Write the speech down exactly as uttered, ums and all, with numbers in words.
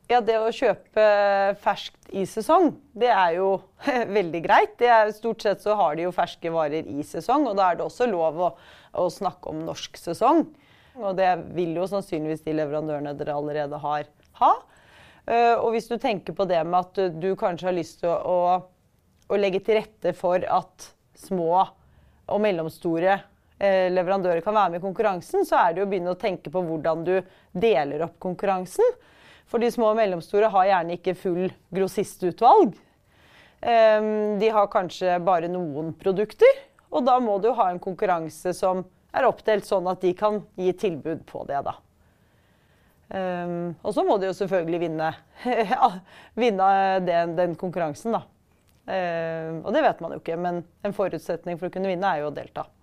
Ja, det å kjøpe ferskt i sesong, det er jo veldig greit. Det er, stort sett så har de jo ferske varer i sesong, og da er det også lov å, å snakke om norsk sesong. Og det vil jo sannsynligvis de leverandørene dere allerede har ha. Og hvis du tenker på det med at du kanskje har lyst til å, å, å legge til rette for at små og mellomstore leverandører kan være med i konkurransen, så er det jo å begynne å tenke på hvordan du deler opp konkurransen. For de små og mellomstore har gjerne ikke full grossistutvalg. De har kanskje bare noen produkter, og da må du ha en konkurranse som er oppdelt sånn at de kan gi tilbud på det da. Og så må de jo selvfølgelig vinne, vinne den, den konkurransen da. Og det vet man jo ikke, men en forutsetning for å kunne vinne er jo å delta.